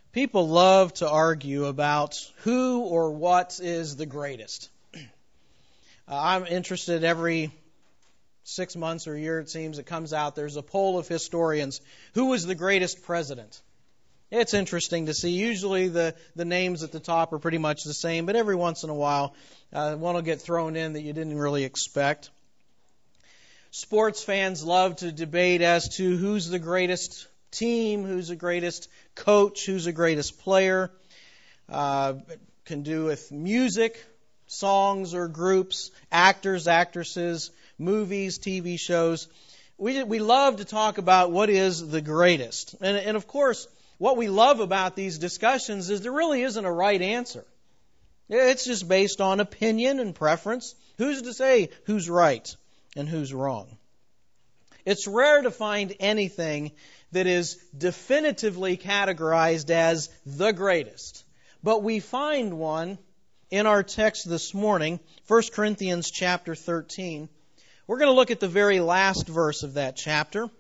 People love to argue about who or what is the greatest. I'm interested every 6 months or a year, it seems, it comes out, there's a poll of historians. Who was the greatest president? It's interesting to see. Usually the names at the top are pretty much the same, but every once in a while one will get thrown in that you didn't really expect. Sports fans love to debate as to who's the greatest team, who's the greatest coach, who's the greatest player. Can do with music, songs or groups, actors, actresses, movies, TV shows. We love to talk about what is the greatest. And of course, what we love about these discussions is there really isn't a right answer. It's just based on opinion and preference. Who's to say who's right and who's wrong? It's rare to find anything that is definitively categorized as the greatest. But we find one in our text this morning, 1 Corinthians chapter 13. We're going to look at the very last verse of that chapter.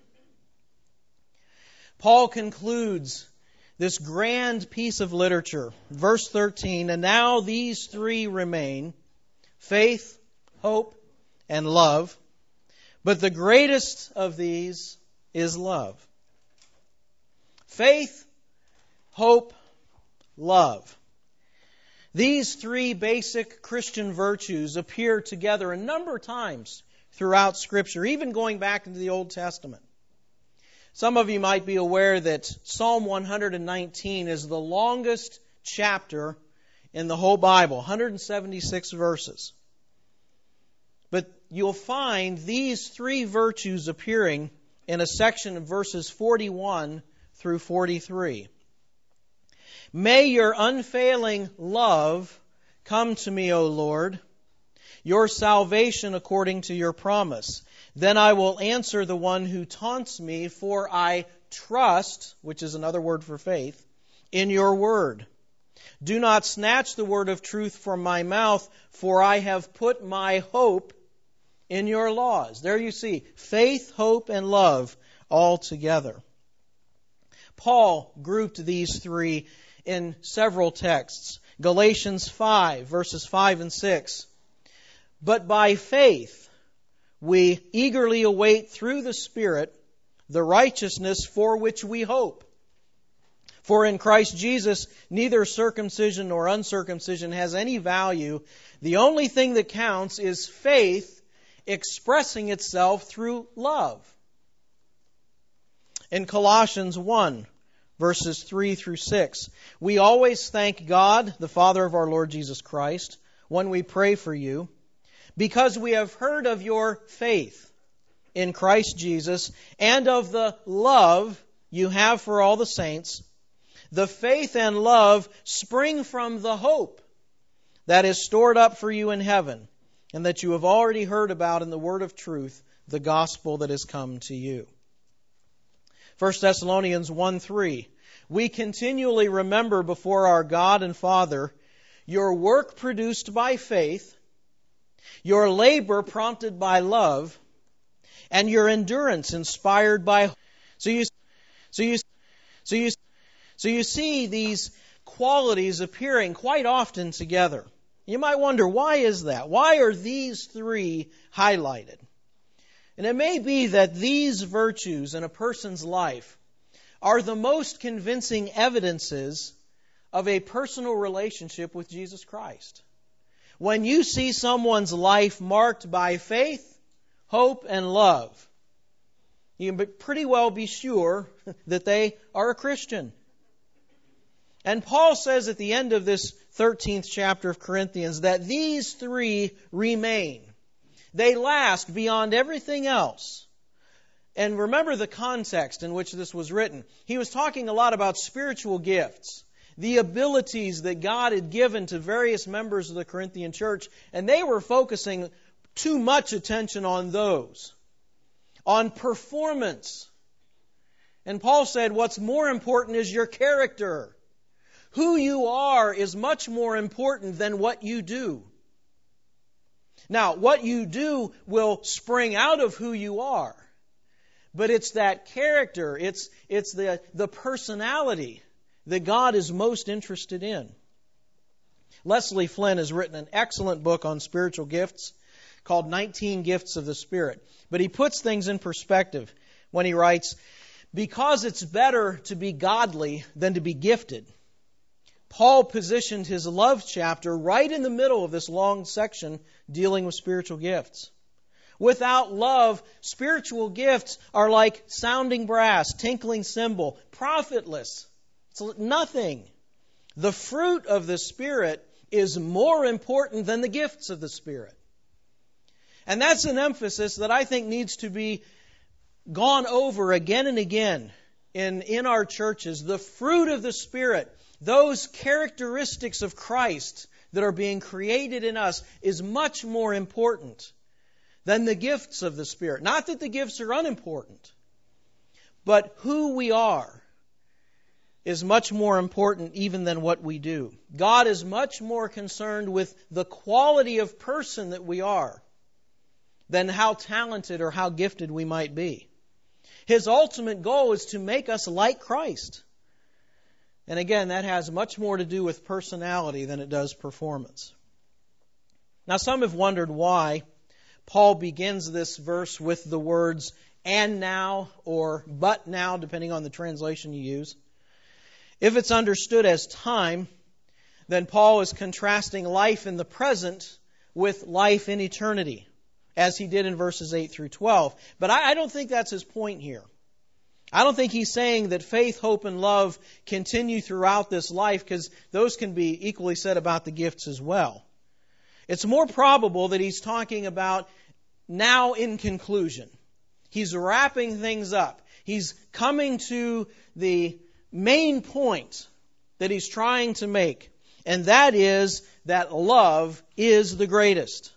Paul concludes this grand piece of literature, verse 13, and now these three remain, faith, hope, and love. But the greatest of these is love. Faith, hope, love. These three basic Christian virtues appear together a number of times throughout Scripture, even going back into the Old Testament. Some of you might be aware that Psalm 119 is the longest chapter in the whole Bible, 176 verses. But you'll find these three virtues appearing in a section of verses 41 through 43. May your unfailing love come to me, O Lord, your salvation according to your promise. Then I will answer the one who taunts me, for I trust, which is another word for faith, in your word. Do not snatch the word of truth from my mouth, for I have put my hope in your laws. There you see, faith, hope, and love all together. Paul grouped these three in several texts. Galatians 5, verses 5 and 6. But by faith we eagerly await through the Spirit the righteousness for which we hope. For in Christ Jesus neither circumcision nor uncircumcision has any value. The only thing that counts is faith expressing itself through love. In Colossians 1, verses 3 through 6, we always thank God, the Father of our Lord Jesus Christ, when we pray for you, because we have heard of your faith in Christ Jesus and of the love you have for all the saints. The faith and love spring from the hope that is stored up for you in heaven, and that you have already heard about in the word of truth, the gospel that has come to you. 1 Thessalonians 1:3, we continually remember before our God and Father your work produced by faith, your labor prompted by love, and your endurance inspired by. So you see these qualities appearing quite often together. You might wonder, why is that? Why are these three highlighted? And it may be that these virtues in a person's life are the most convincing evidences of a personal relationship with Jesus Christ. When you see someone's life marked by faith, hope, and love, you can pretty well be sure that they are a Christian. And Paul says at the end of this 13th chapter of Corinthians that these three remain. They last beyond everything else. And remember the context in which this was written. He was talking a lot about spiritual gifts, the abilities that God had given to various members of the Corinthian church, and they were focusing too much attention on those, on performance. And Paul said, what's more important is your character. Who you are is much more important than what you do. Now, what you do will spring out of who you are. But it's that character, it's the personality that God is most interested in. Leslie Flynn has written an excellent book on spiritual gifts called 19 Gifts of the Spirit. But he puts things in perspective when he writes, because it's better to be godly than to be gifted. Paul positioned his love chapter right in the middle of this long section dealing with spiritual gifts. Without love, spiritual gifts are like sounding brass, tinkling cymbal, profitless. It's nothing. The fruit of the Spirit is more important than the gifts of the Spirit. And that's an emphasis that I think needs to be gone over again and again in our churches. The fruit of the Spirit, those characteristics of Christ that are being created in us, is much more important than the gifts of the Spirit. Not that the gifts are unimportant, but who we are is much more important even than what we do. God is much more concerned with the quality of person that we are than how talented or how gifted we might be. His ultimate goal is to make us like Christ. And again, that has much more to do with personality than it does performance. Now, some have wondered why Paul begins this verse with the words, and now, or but now, depending on the translation you use. If it's understood as time, then Paul is contrasting life in the present with life in eternity, as he did in verses 8 through 12. But I don't think that's his point here. I don't think he's saying that faith, hope, and love continue throughout this life, because those can be equally said about the gifts as well. It's more probable that he's talking about now in conclusion. He's wrapping things up. He's coming to the main point that he's trying to make, and that is that love is the greatest.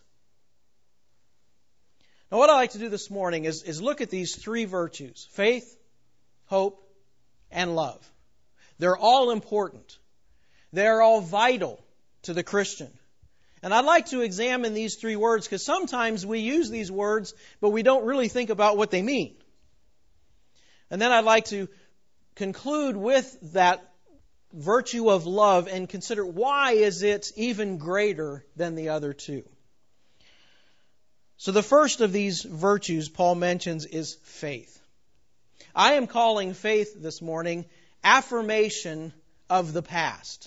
Now, what I'd like to do this morning is look at these three virtues: faith, hope, and love. They're all important. They're all vital to the Christian. And I'd like to examine these three words, because sometimes we use these words, but we don't really think about what they mean. And then I'd like to conclude with that virtue of love and consider why is it even greater than the other two. So the first of these virtues Paul mentions is faith. I am calling faith this morning affirmation of the past.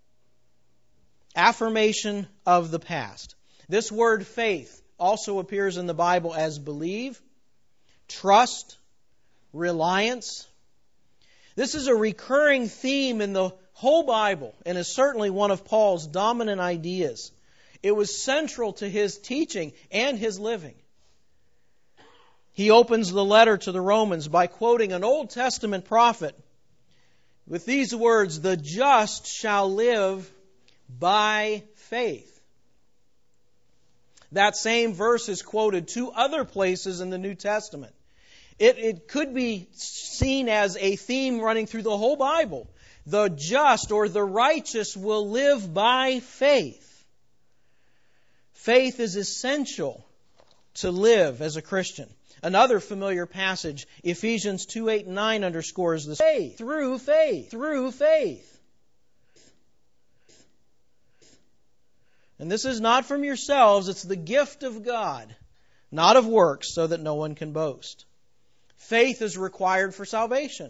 Affirmation of the past. This word faith also appears in the Bible as believe, trust, reliance. This is a recurring theme in the whole Bible and is certainly one of Paul's dominant ideas. It was central to his teaching and his living. He opens the letter to the Romans by quoting an Old Testament prophet with these words, "The just shall live by faith." That same verse is quoted two other places in the New Testament. It could be seen as a theme running through the whole Bible. The just or the righteous will live by faith. Faith is essential to live as a Christian. Another familiar passage, Ephesians 2:8 and 9, underscores this. Faith, through faith, through faith. And this is not from yourselves, it's the gift of God, not of works, so that no one can boast. Faith is required for salvation.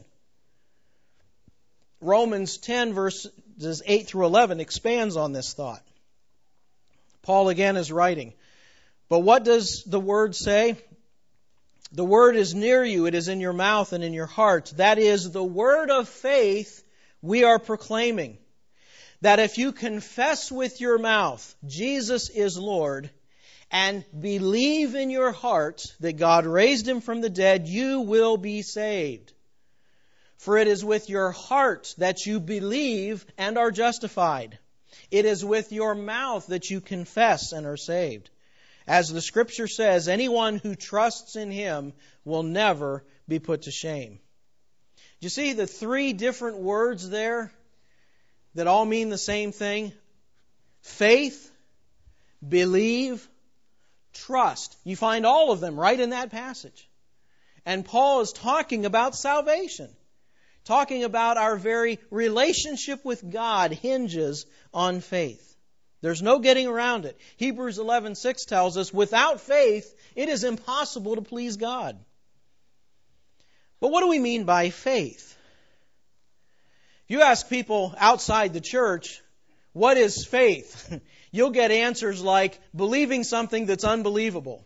Romans 10 verses 8 through 11 expands on this thought. Paul again is writing, "But what does the word say? The word is near you, it is in your mouth and in your heart. That is the word of faith we are proclaiming. That if you confess with your mouth Jesus is Lord, and believe in your heart that God raised him from the dead, you will be saved. For it is with your heart that you believe and are justified. It is with your mouth that you confess and are saved. As the Scripture says, anyone who trusts in him will never be put to shame." Do you see the three different words there that all mean the same thing? Faith, believe, trust. You find all of them right in that passage. And Paul is talking about salvation. talking about our very relationship with God hinges on faith. There's no getting around it. Hebrews 11:6 tells us, without faith, it is impossible to please God. But what do we mean by faith? If you ask people outside the church, what is faith? You'll get answers like believing something that's unbelievable.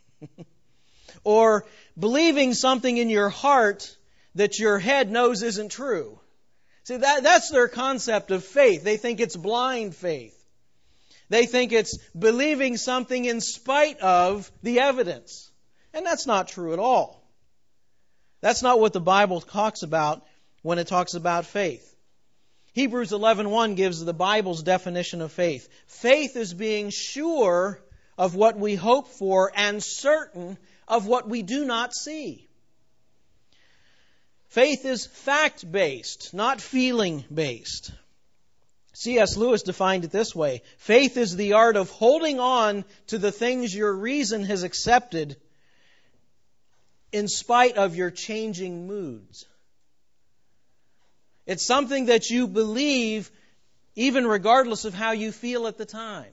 Or believing something in your heart that your head knows isn't true. See, that's their concept of faith. They think it's blind faith. They think it's believing something in spite of the evidence. And that's not true at all. That's not what the Bible talks about when it talks about faith. Hebrews 11:1 gives the Bible's definition of faith. Faith is being sure of what we hope for and certain of what we do not see. Faith is fact-based, not feeling-based. C.S. Lewis defined it this way: faith is the art of holding on to the things your reason has accepted in spite of your changing moods. It's something that you believe even regardless of how you feel at the time.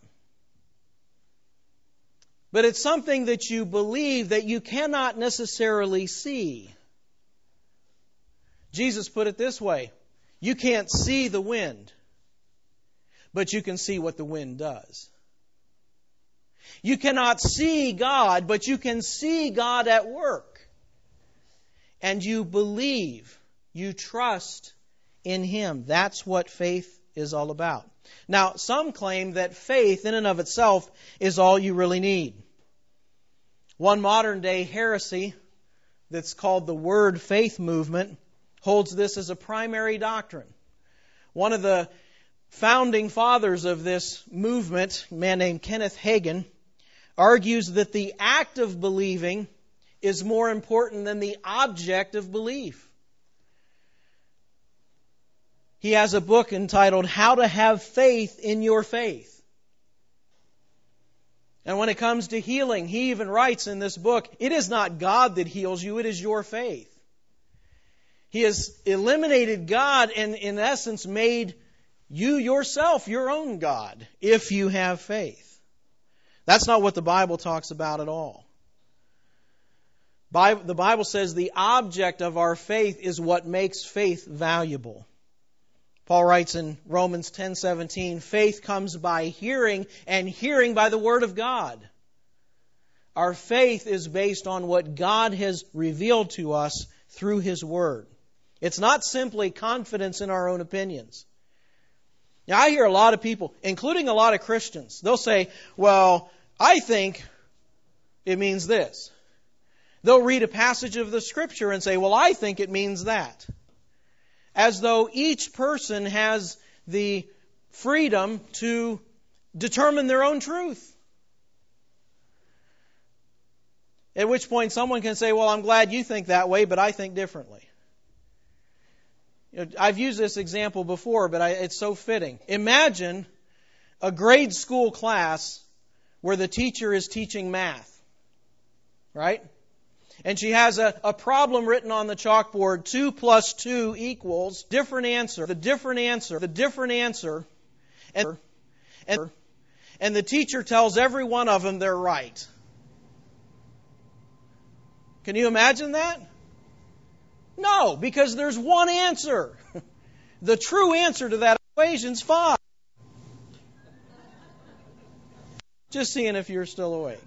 But it's something that you believe that you cannot necessarily see. Jesus put it this way: you can't see the wind, but you can see what the wind does. You cannot see God, but you can see God at work. And you believe, you trust in Him. That's what faith is all about. Now, some claim that faith in and of itself is all you really need. One modern day heresy that's called the Word Faith movement holds this as a primary doctrine. One of the founding fathers of this movement, a man named Kenneth Hagin, argues that the act of believing is more important than the object of belief. He has a book entitled How to Have Faith in Your Faith. And when it comes to healing, he even writes in this book, it is not God that heals you, it is your faith. He has eliminated God and in essence made you yourself your own God if you have faith. That's not what the Bible talks about at all. The Bible says the object of our faith is what makes faith valuable. Paul writes in Romans 10:17, faith comes by hearing, and hearing by the Word of God. Our faith is based on what God has revealed to us through His Word. It's not simply confidence in our own opinions. Now, I hear a lot of people, including a lot of Christians, they'll say, well, I think it means this. They'll read a passage of the Scripture and say, well, I think it means that. As though each person has the freedom to determine their own truth. At which point someone can say, well, I'm glad you think that way, but I think differently. I've used this example before, but it's so fitting. Imagine a grade school class where the teacher is teaching math, right? And she has a problem written on the chalkboard, 2 plus 2 equals, different answer, the different answer, and the teacher tells every one of them they're right. Can you imagine that? No, because there's one answer. The true answer to that equation is 5. Just seeing if you're still awake.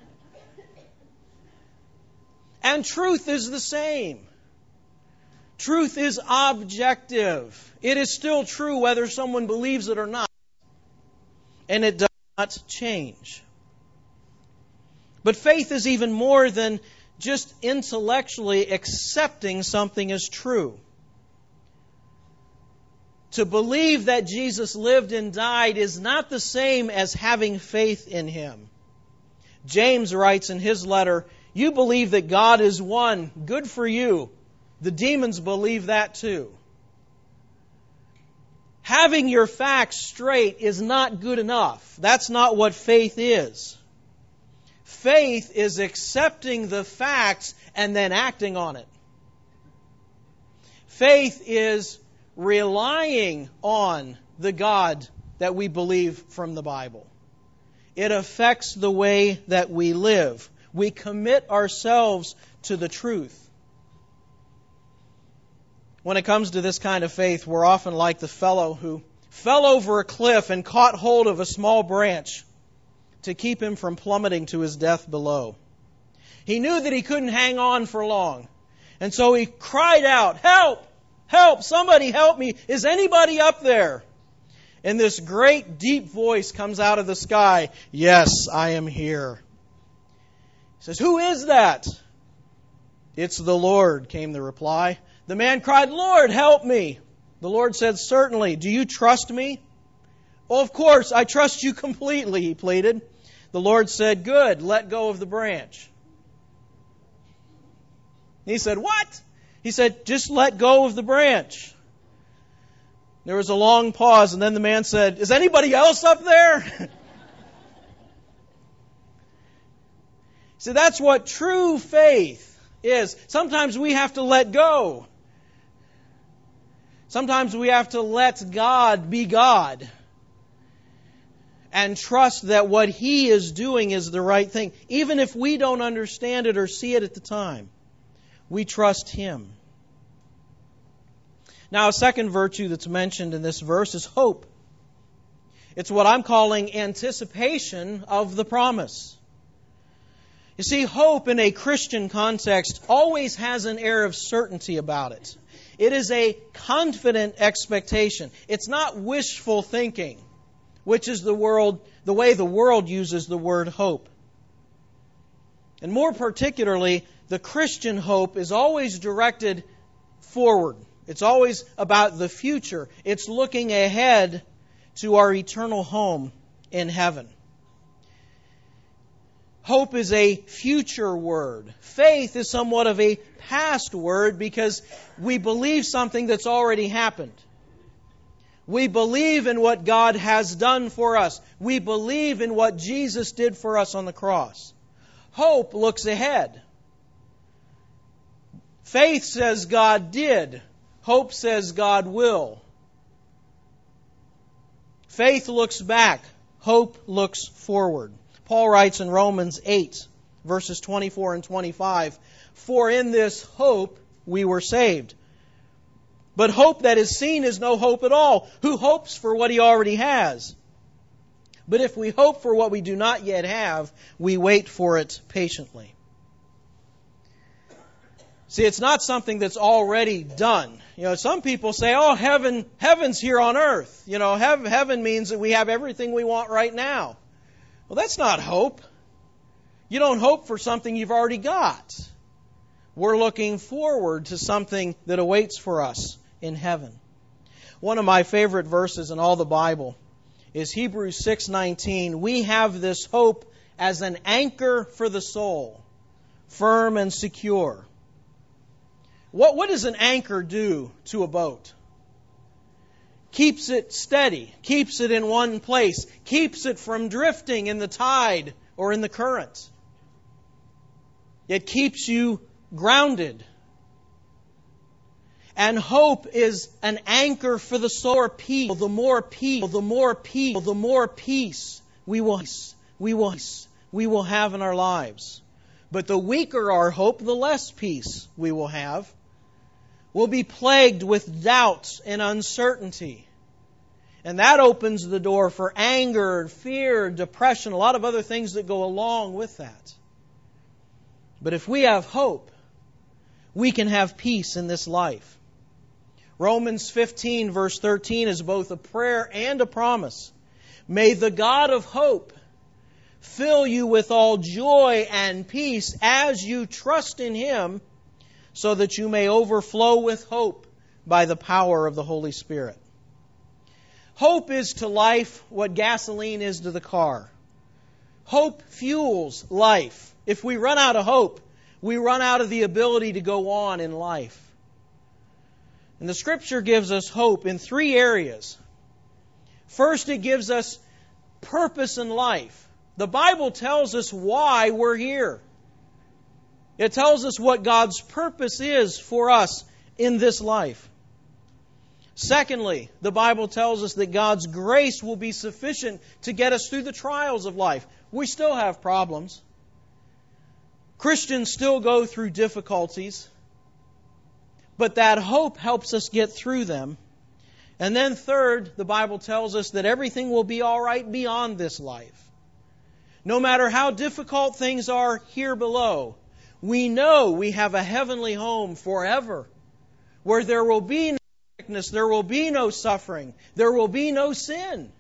And truth is the same. Truth is objective. It is still true whether someone believes it or not. And it does not change. But faith is even more than just intellectually accepting something as true. To believe that Jesus lived and died is not the same as having faith in Him. James writes in his letter, you believe that God is one. Good for you. The demons believe that too. Having your facts straight is not good enough. That's not what faith is. Faith is accepting the facts and then acting on it. Faith is relying on the God that we believe from the Bible. It affects the way that we live. We commit ourselves to the truth. When it comes to this kind of faith, we're often like the fellow who fell over a cliff and caught hold of a small branch to keep him from plummeting to his death below. He knew that he couldn't hang on for long. And so he cried out, "Help! Help! Somebody help me! Is anybody up there?" And this great deep voice comes out of the sky. "Yes, I am here." He says, "Who is that?" "It's the Lord," came the reply. The man cried, "Lord, help me." The Lord said, "Certainly. Do you trust me?" "Well, of course, I trust you completely," he pleaded. The Lord said, "Good, let go of the branch." He said, "What?" He said, "Just let go of the branch." There was a long pause, and then the man said, "Is anybody else up there?" See, that's what true faith is. Sometimes we have to let go. Sometimes we have to let God be God and trust that what He is doing is the right thing. Even if we don't understand it or see it at the time, we trust Him. Now, a second virtue that's mentioned in this verse is hope. It's what I'm calling anticipation of the promise. You see, hope in a Christian context always has an air of certainty about it. It is a confident expectation. It's not wishful thinking, which is the way the world uses the word hope. And more particularly, the Christian hope is always directed forward. It's always about the future. It's looking ahead to our eternal home in heaven. Hope is a future word. Faith is somewhat of a past word because we believe something that's already happened. We believe in what God has done for us. We believe in what Jesus did for us on the cross. Hope looks ahead. Faith says God did. Hope says God will. Faith looks back. Hope looks forward. Paul writes in Romans 8, verses 24 and 25, "For in this hope we were saved. But hope that is seen is no hope at all. Who hopes for what he already has? But if we hope for what we do not yet have, we wait for it patiently." See, it's not something that's already done. Some people say, "Oh, heaven's here on earth." Heaven means that we have everything we want right now. Well, that's not hope. You don't hope for something you've already got. We're looking forward to something that awaits for us in heaven. One of my favorite verses in all the Bible is Hebrews 6:19. "We have this hope as an anchor for the soul, firm and secure." What does an anchor do to a boat? Keeps it steady, keeps it in one place, keeps it from drifting in the tide or in the current. It keeps you grounded. And hope is an anchor for the soul. The more peace we will have in our lives. But the weaker our hope, the less peace we will have. We'll be plagued with doubt and uncertainty. And that opens the door for anger, fear, depression, a lot of other things that go along with that. But if we have hope, we can have peace in this life. Romans 15, verse 13 is both a prayer and a promise. "May the God of hope fill you with all joy and peace as you trust in Him, so that you may overflow with hope by the power of the Holy Spirit." Hope is to life what gasoline is to the car. Hope fuels life. If we run out of hope, we run out of the ability to go on in life. And the Scripture gives us hope in three areas. First, it gives us purpose in life. The Bible tells us why we're here. It tells us what God's purpose is for us in this life. Secondly, the Bible tells us that God's grace will be sufficient to get us through the trials of life. We still have problems. Christians still go through difficulties. But that hope helps us get through them. And then third, the Bible tells us that everything will be all right beyond this life. No matter how difficult things are here below, we know we have a heavenly home forever, where there will be no sickness, there will be no suffering, there will be no sin.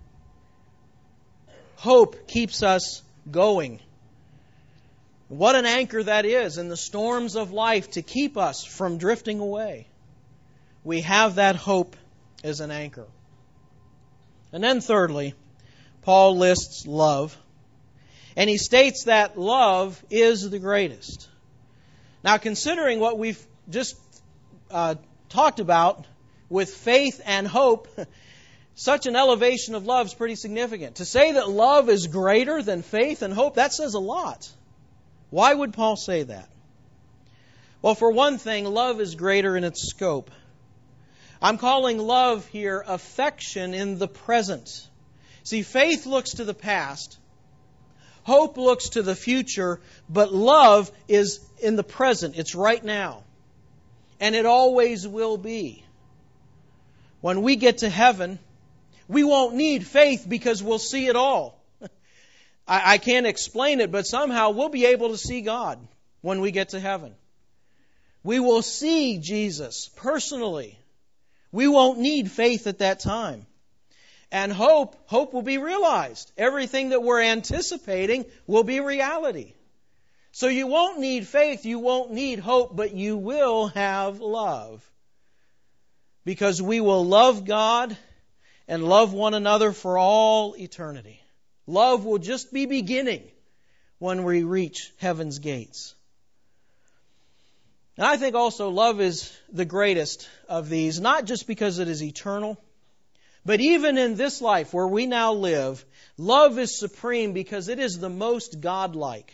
Hope keeps us going. What an anchor that is in the storms of life to keep us from drifting away. We have that hope as an anchor. And then thirdly, Paul lists love. And he states that love is the greatest. Now, considering what we've just talked about with faith and hope, such an elevation of love is pretty significant. To say that love is greater than faith and hope, that says a lot. Why would Paul say that? Well, for one thing, love is greater in its scope. I'm calling love here affection in the present. See, faith looks to the past. Hope looks to the future, but love is in the present. It's right now. And it always will be. When we get to heaven, we won't need faith because we'll see it all. I can't explain it, but somehow we'll be able to see God when we get to heaven. We will see Jesus personally. We won't need faith at that time. And hope will be realized. Everything that we're anticipating will be reality. So you won't need faith, you won't need hope, but you will have love. Because we will love God and love one another for all eternity. Love will just be beginning when we reach heaven's gates. And I think also love is the greatest of these, not just because it is eternal, but even in this life where we now live, love is supreme because it is the most godlike.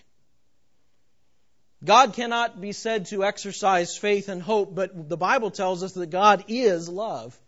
God cannot be said to exercise faith and hope, but the Bible tells us that God is love.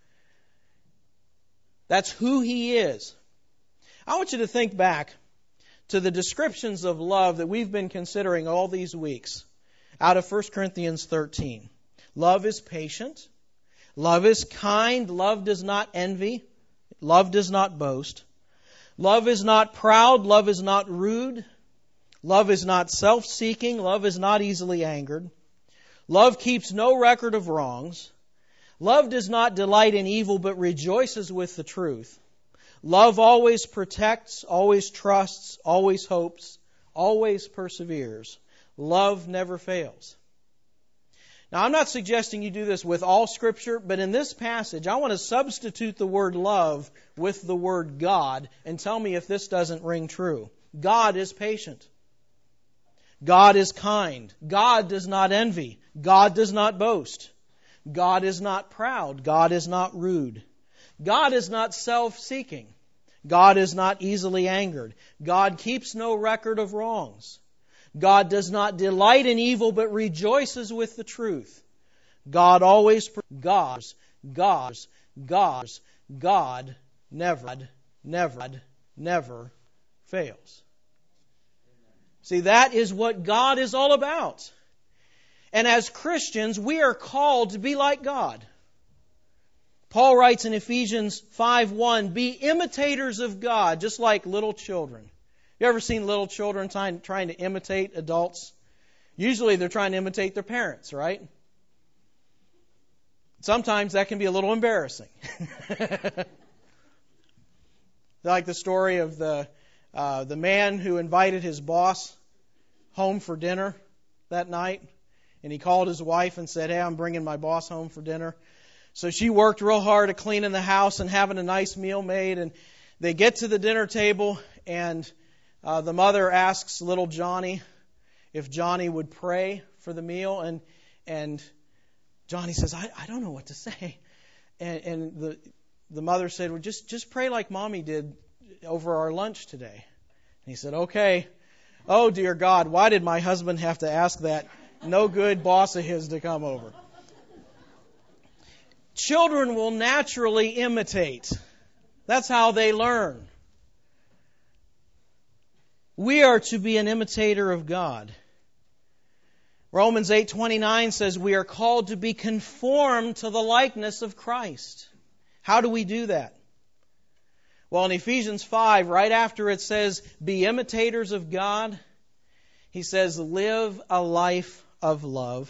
That's who He is. I want you to think back to the descriptions of love that we've been considering all these weeks out of 1 Corinthians 13. Love is patient. Love is kind. Love does not envy. Love does not boast. Love is not proud. Love is not rude. Love is not self-seeking. Love is not easily angered. Love keeps no record of wrongs. Love does not delight in evil, but rejoices with the truth. Love always protects, always trusts, always hopes, always perseveres. Love never fails. Now, I'm not suggesting you do this with all Scripture, but in this passage, I want to substitute the word love with the word God and tell me if this doesn't ring true. God is patient. God is kind. God does not envy. God does not boast. God is not proud. God is not rude. God is not self-seeking. God is not easily angered. God keeps no record of wrongs. God does not delight in evil, but rejoices with the truth. God always, God never fails. See, that is what God is all about. And as Christians, we are called to be like God. Paul writes in Ephesians 5:1, be imitators of God, just like little children. You ever seen little children trying to imitate adults? Usually they're trying to imitate their parents, right? Sometimes that can be a little embarrassing. Like the story of the man who invited his boss home for dinner that night. And he called his wife and said, hey, I'm bringing my boss home for dinner. So she worked real hard at cleaning the house and having a nice meal made. And they get to the dinner table, and the mother asks little Johnny if Johnny would pray for the meal. And Johnny says, I don't know what to say. And the mother said, well, just pray like Mommy did over our lunch today. And he said, okay. Oh, dear God, why did my husband have to ask that no good boss of his to come over? Children will naturally imitate. That's how they learn. We are to be an imitator of God. Romans 8:29 says we are called to be conformed to the likeness of Christ. How do we do that? Well, in Ephesians 5, right after it says, be imitators of God, he says, live a life of love.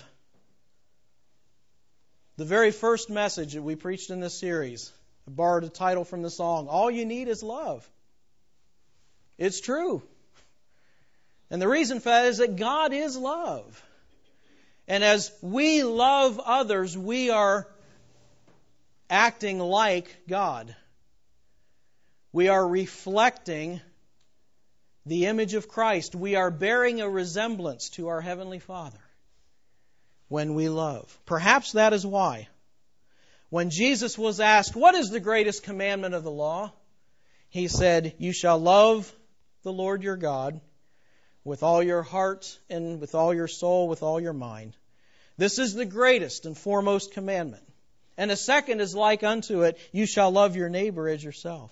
The very first message that we preached in this series, I borrowed a title from the song, All You Need Is Love. It's true. And the reason for that is that God is love. And as we love others, we are acting like God. We are reflecting the image of Christ. We are bearing a resemblance to our Heavenly Father when we love. Perhaps that is why, when Jesus was asked, what is the greatest commandment of the law? He said, you shall love the Lord your God with all your heart and with all your soul, with all your mind. This is the greatest and foremost commandment. And the second is like unto it, you shall love your neighbor as yourself.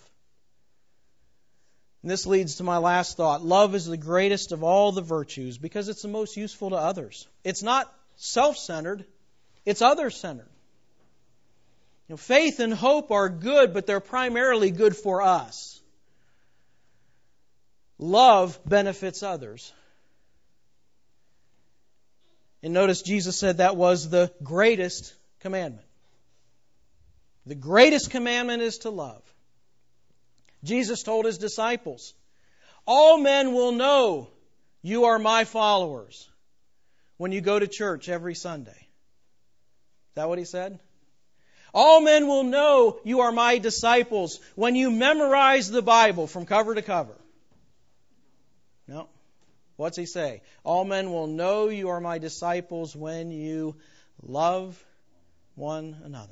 And this leads to my last thought. Love is the greatest of all the virtues because it's the most useful to others. It's not self-centered, it's other-centered. Faith and hope are good, but they're primarily good for us. Love benefits others. And notice Jesus said that was the greatest commandment. The greatest commandment is to love. Jesus told His disciples, all men will know you are my followers when you go to church every Sunday. Is that what He said? All men will know you are my disciples when you memorize the Bible from cover to cover. No. What's He say? All men will know you are my disciples when you love one another.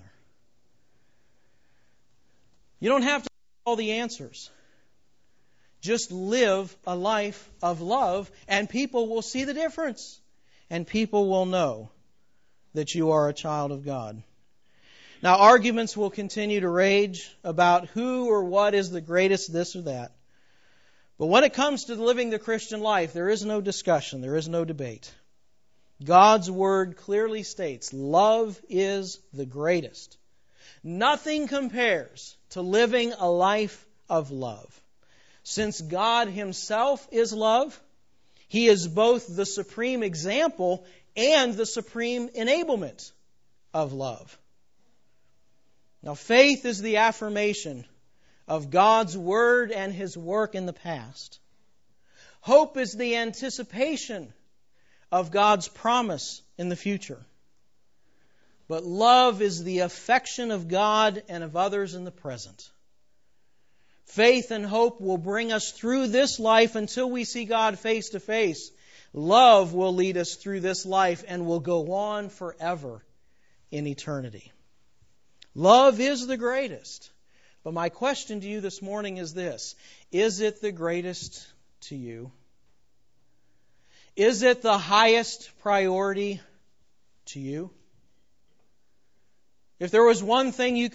You don't have to have all the answers. Just live a life of love and people will see the difference. And people will know that you are a child of God. Now, arguments will continue to rage about who or what is the greatest this or that. But when it comes to living the Christian life, there is no discussion, there is no debate. God's Word clearly states, love is the greatest. Nothing compares to living a life of love. Since God Himself is love, He is both the supreme example and the supreme enablement of love. Now, faith is the affirmation of God's Word and His work in the past. Hope is the anticipation of God's promise in the future. But love is the affection of God and of others in the present. Faith and hope will bring us through this life until we see God face to face. Love will lead us through this life and will go on forever in eternity. Love is the greatest. But my question to you this morning is this. Is it the greatest to you? Is it the highest priority to you? If there was one thing you could...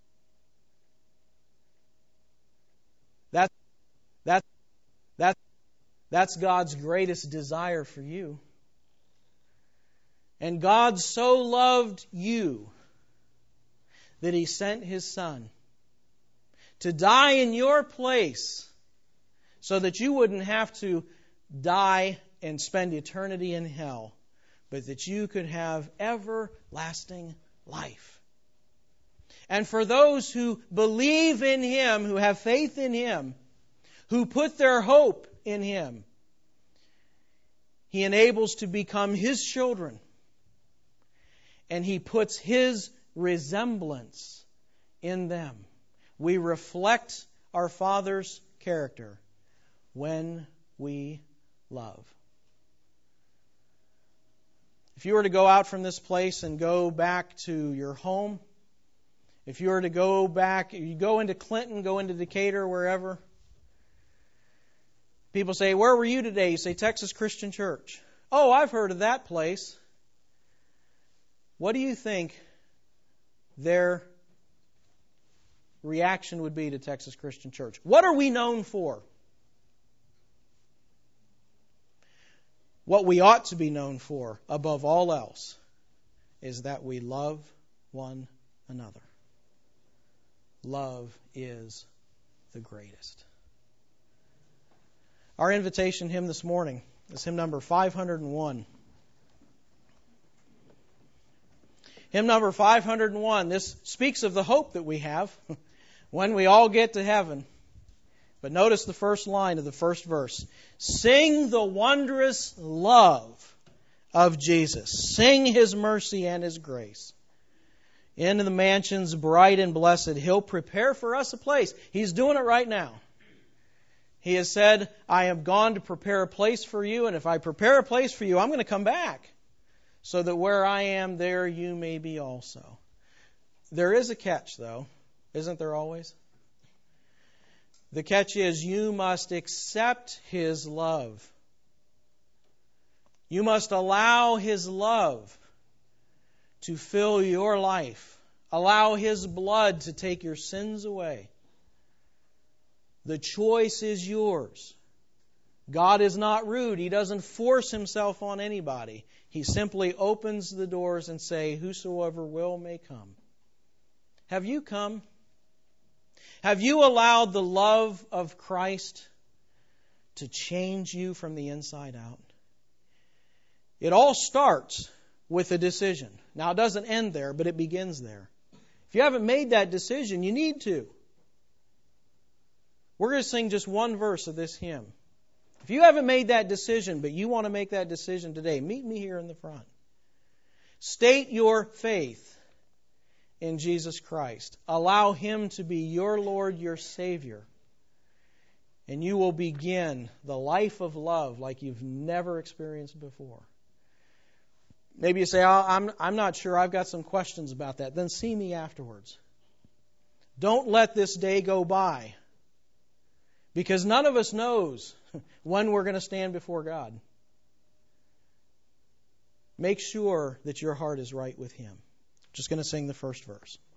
That's God's greatest desire for you. And God so loved you that He sent His Son to die in your place so that you wouldn't have to die and spend eternity in hell, but that you could have everlasting life. And for those who believe in Him, who have faith in Him, who put their hope in Him, He enables to become His children. And He puts His resemblance in them. We reflect our Father's character when we love. If you were to go out from this place and go back to your home, if you were to go back, you go into Clinton, go into Decatur, wherever, people say, where were you today? You say, Texas Christian Church. Oh, I've heard of that place. What do you think their reaction would be to Texas Christian Church. What are we known for? What we ought to be known for, above all else, is that we love one another. Love is the greatest. Our invitation hymn this morning is hymn number 501. Hymn number 501. This speaks of the hope that we have when we all get to heaven. But notice the first line of the first verse. Sing the wondrous love of Jesus. Sing His mercy and His grace. In the mansions bright and blessed, He'll prepare for us a place. He's doing it right now. He has said, I have gone to prepare a place for you, and if I prepare a place for you, I'm going to come back, so that where I am, there you may be also. There is a catch, though. Isn't there always? The catch is you must accept His love. You must allow His love to fill your life. Allow His blood to take your sins away. The choice is yours. God is not rude. He doesn't force Himself on anybody. He simply opens the doors and says, whosoever will may come. Have you come? Have you allowed the love of Christ to change you from the inside out? It all starts with a decision. Now, it doesn't end there, but it begins there. If you haven't made that decision, you need to. We're going to sing just one verse of this hymn. If you haven't made that decision, but you want to make that decision today, meet me here in the front. State your faith in Jesus Christ. Allow Him to be your Lord, your Savior. And you will begin the life of love like you've never experienced before. Maybe you say, I'm not sure, I've got some questions about that. Then see me afterwards. Don't let this day go by. Because none of us knows when we're going to stand before God. Make sure that your heart is right with Him. Just going to sing the first verse.